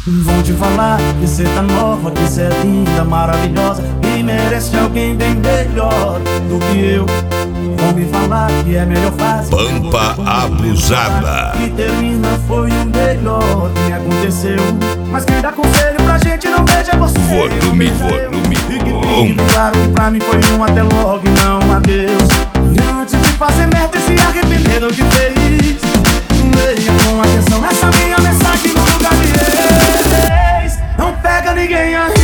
Vão te falar que cê tá nova, que cê é linda, maravilhosa e merece alguém bem melhor do que eu. Vão me falar que é melhor fase Pampa Abusada. que termina foi o melhor que me aconteceu. Mas quem dá conselho pra gente não veja você. Volume. E claro que pra mim foi um até logo e não adeus. E antes de fazer merda e se arrepender do que fez, leia com atenção essa minha mensagem no lugar de ex. Não pega ninguém ainda.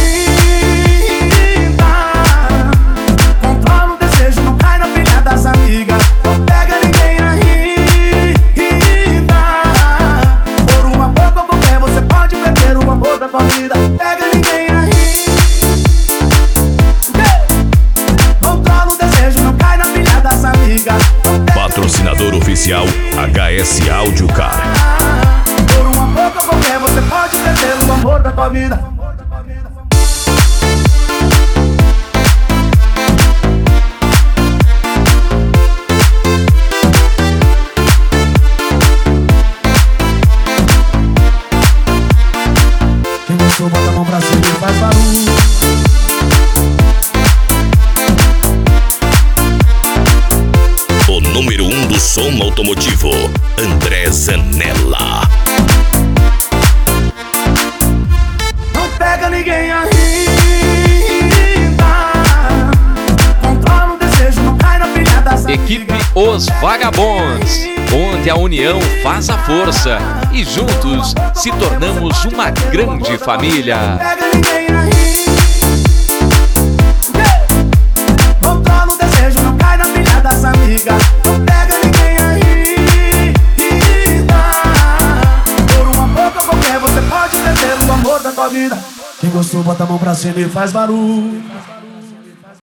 Controla o desejo, não cai na pilha das amigas. Não pega ninguém ainda. Por uma pouca ou qualquer você pode perder o amor da tua vida. Pega ninguém ainda. Controla o desejo, não cai na pilha das amigas. Patrocinador oficial HS Áudio Car. Por uma pouca ou qualquer você pode perder o amor da tua vida. Quem gostou bota a mão pra cima e faz barulho. O número 1 do som automotivo, André Zanella. Não pega ninguém ainda. Controla o desejo, não cai na pilha das Equipe Os Vagabonds, onde a união faz a força e juntos se tornamos uma grande família. Pega ninguém ainda. Controla o desejo, não cai na pilha das amigas. Não pega ninguém ainda. Por uma pouca qualquer você pode perder o amor da tua vida. Quem gostou bota a mão pra cima e faz barulho.